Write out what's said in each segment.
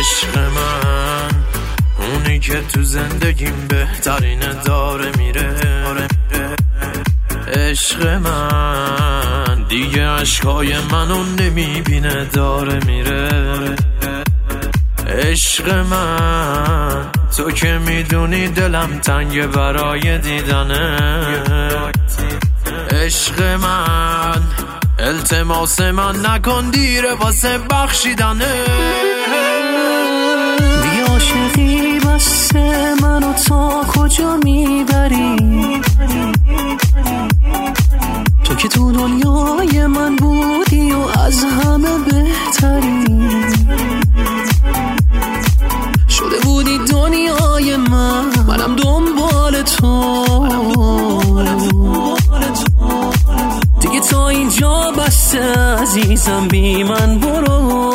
عشق من اونی که تو زندگیم بهترینه داره میره. عشق من دیگه عشقای منو نمیبینه داره میره. عشق من تو که میدونی دلم تنگه برای دیدنه. عشق من التماس من نکن دیره واسه بخشیدنه. دیگه عاشقی بسته منو تا کجا میبری؟ تو که تو دنیای من بودی و از همه بهتری. شده بودی دنیای منم دنبال تو. دیگه تا اینجا بسته عزیزم بی من برو.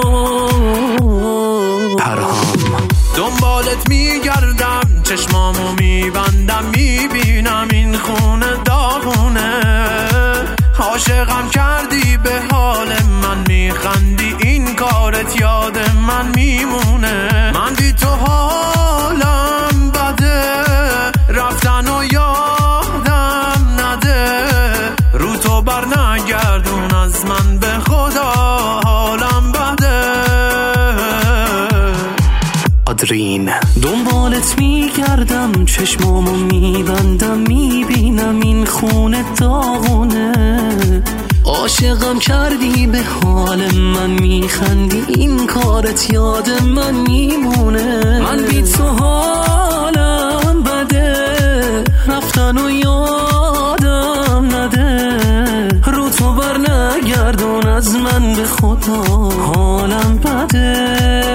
پرهام دنبالت میگردم چشمامو میبندم میبینم این خونه داغونه. عاشقم کردی به حال من میخندی این کارت یاد من میمونه. من بی تو حالم بده رفتن و یادم نده. رو تو بر نگردون از من به خدا حالم بده. آدرین دنبالت میگردم چشمامو میبندم میبینم این خونه داغونه. عاشقم کردی به حال من میخندی این کارت یاد من میمونه. من بی تو حالم بده رفتن و یادم نده. رو تو بر نگردون از من به خدا حالم بده.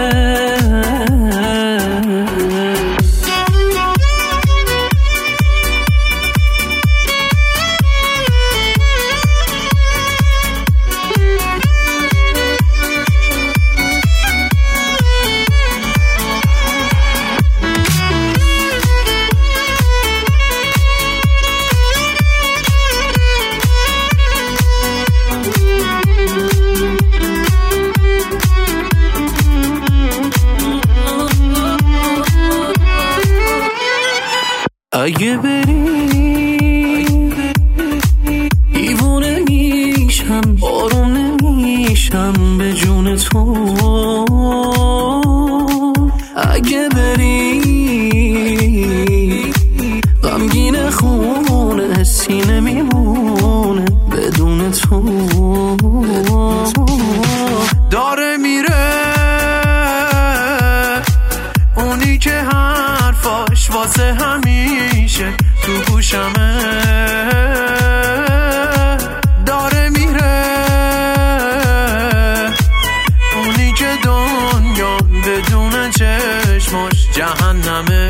اگه بری دیوونه میشم آروم نمیشم به جون تو. اگه بری غمگین خونه سینه میمونه بدون تو. داره میره اونی که حرفاش واسه همیشه تو گوشمه. داره میره اونی که دنیا بدون چشماش جهنمه.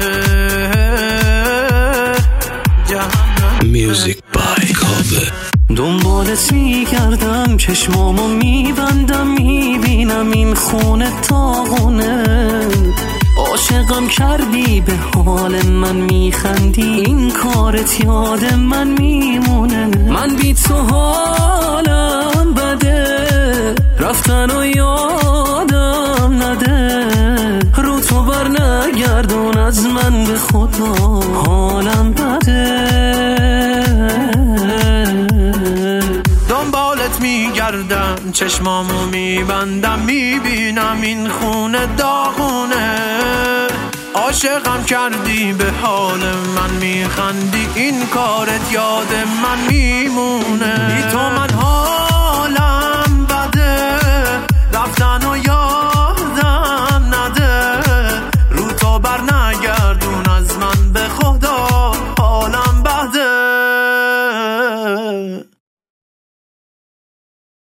Music by Kobe. دنبالت میگردم چشمامو میبندم میبینم این خونه داغونه. عاشقم کردی به حال من میخندی این کارت یاد من میمونه. من بی تو حالم بده رفتن و یادم نده. رو تو بر نگردون از من به خدا حالم بده. دنبالت میگردم چشمامو میبندم میبینم این خونه داغونه. عاشقم کردی به حال من میخندی این کارت یاد من میمونه. بی تو